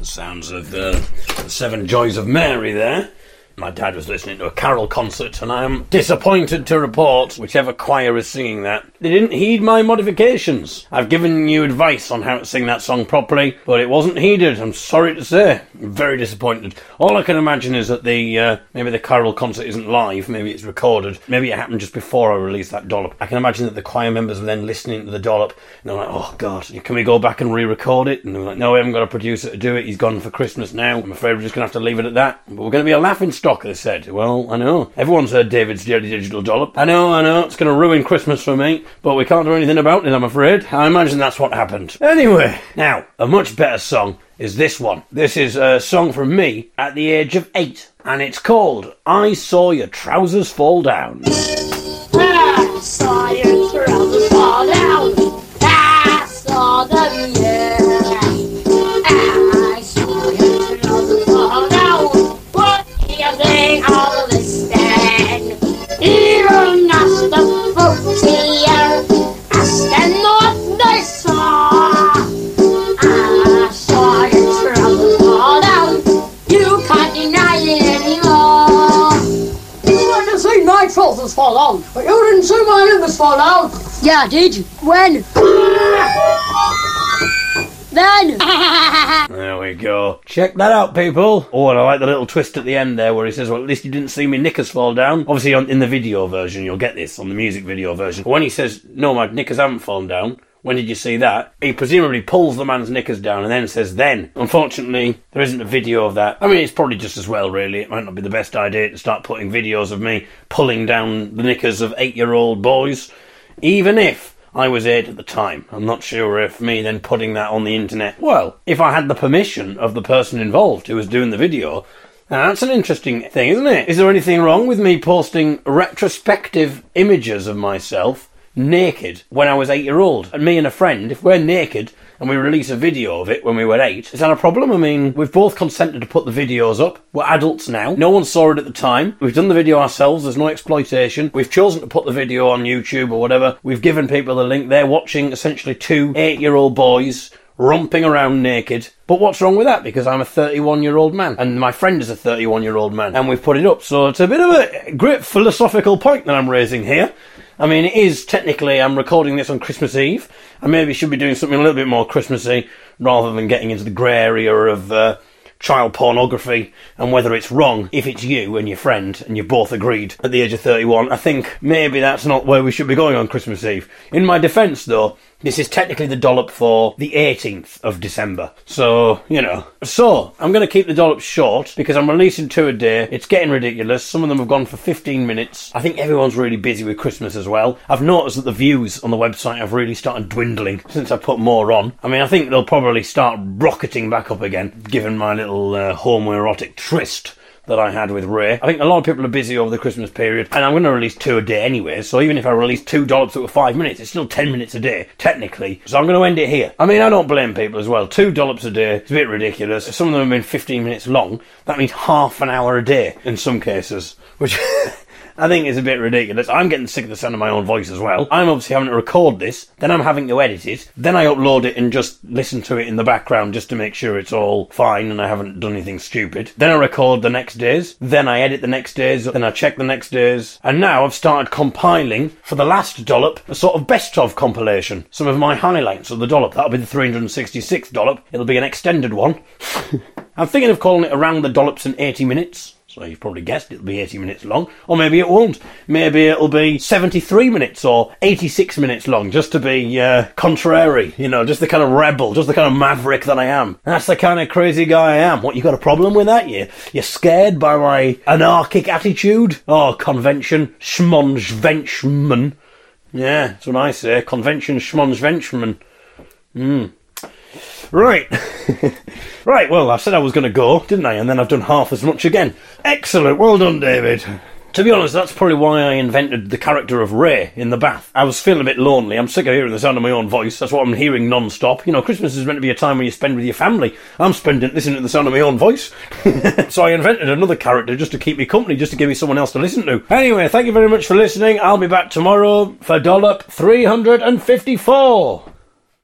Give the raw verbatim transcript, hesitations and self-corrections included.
The sounds of uh, the Seven Joys of Mary there. My dad was listening to a carol concert, and I am disappointed to report, whichever choir is singing that, they didn't heed my modifications. I've given you advice on how to sing that song properly, but it wasn't heeded, I'm sorry to say. I'm very disappointed. All I can imagine is that the, uh, maybe the carol concert isn't live, maybe it's recorded, maybe it happened just before I released that dollop. I can imagine that the choir members were then listening to the dollop, and they're like, oh God, can we go back and re-record it? And they're like, no, we haven't got a producer to do it, he's gone for Christmas now, I'm afraid we're just going to have to leave it at that. But we're going to be a laughing stock, they said. Well, I know. Everyone's heard David's Daily Digital Dollop. I know, I know, it's going to ruin Christmas for me, but we can't do anything about it, I'm afraid. I imagine that's what happened. Anyway, now, a much better song is this one. This is a song from me at the age of eight, and it's called I Saw Your Trousers Fall Down. I saw your trousers fall down. I saw them, yeah. I saw your trousers fall down. What do you think of this then? Even asked the folks here, asked them what they saw. I saw your trousers fall down. You can't deny it anymore. You want to see my trousers fall down, but you didn't see my limbs fall down. Yeah, did you? When? Then. There we go. Check that out, people. Oh, and I like the little twist at the end there where he says, well, at least you didn't see me knickers fall down. Obviously, on, in the video version, you'll get this, on the music video version. But when he says, no, my knickers haven't fallen down, when did you see that? He presumably pulls the man's knickers down and then says, then. Unfortunately, there isn't a video of that. I mean, it's probably just as well, really. It might not be the best idea to start putting videos of me pulling down the knickers of eight-year-old boys, even if I was eight at the time. I'm not sure if me then putting that on the internet, well, if I had the permission of the person involved who was doing the video, now that's an interesting thing, isn't it? Is there anything wrong with me posting retrospective images of myself naked when I was eight year old? And me and a friend, if we're naked and we release a video of it when we were eight, is that a problem? I mean, we've both consented to put the videos up. We're adults now. No one saw it at the time. We've done the video ourselves. There's no exploitation. We've chosen to put the video on YouTube or whatever. We've given people the link. They're watching essentially two eight-year-old boys romping around naked. But what's wrong with that? Because I'm a thirty-one-year-old man, and my friend is a thirty-one-year-old man, and we've put it up. So it's a bit of a great philosophical point that I'm raising here. I mean, it is technically, I'm recording this on Christmas Eve. I maybe should be doing something a little bit more Christmassy rather than getting into the grey area of uh, child pornography and whether it's wrong if it's you and your friend and you both agreed at the age of thirty-one. I think maybe that's not where we should be going on Christmas Eve. In my defence, though, this is technically the dollop for the eighteenth of December. So, you know. So, I'm going to keep the dollop short because I'm releasing two a day. It's getting ridiculous. Some of them have gone for fifteen minutes. I think everyone's really busy with Christmas as well. I've noticed that the views on the website have really started dwindling since I put more on. I mean, I think they'll probably start rocketing back up again, given my little uh, homoerotic tryst that I had with Ray. I think a lot of people are busy over the Christmas period, and I'm going to release two a day anyway, so even if I release two dollops that were five minutes, it's still ten minutes a day, technically. So I'm going to end it here. I mean, I don't blame people as well. Two dollops a day, it's a bit ridiculous. If some of them have been fifteen minutes long, that means half an hour a day in some cases, which I think is a bit ridiculous. I'm getting sick of the sound of my own voice as well. I'm obviously having to record this, then I'm having to edit it, then I upload it and just listen to it in the background just to make sure it's all fine and I haven't done anything stupid. Then I record the next days, then I edit the next days, then I check the next days, and now I've started compiling, for the last dollop, a sort of best-of compilation. Some of my highlights of the dollop. That'll be the three hundred sixty-sixth dollop. It'll be an extended one. I'm thinking of calling it Around the Dollops in eighty minutes. So you've probably guessed it'll be eighty minutes long. Or maybe it won't. Maybe it'll be seventy-three minutes or eighty-six minutes long, just to be uh, contrary, you know, just the kind of rebel, just the kind of maverick that I am. That's the kind of crazy guy I am. What, you got a problem with that? You, you're scared by my anarchic attitude? Oh, convention, schmonschvenchman. Yeah, that's what I say. Convention, schmonschvenchman. Hmm. Right. Right, well, I said I was going to go, didn't I? And then I've done half as much again. Excellent, well done, David. To be honest, that's probably why I invented the character of Ray in the bath. I was feeling a bit lonely. I'm sick of hearing the sound of my own voice. That's what I'm hearing non-stop. You know, Christmas is meant to be a time when you spend with your family. I'm spending listening to the sound of my own voice. So I invented another character just to keep me company, just to give me someone else to listen to. Anyway, thank you very much for listening. I'll be back tomorrow for dollop three hundred fifty-four.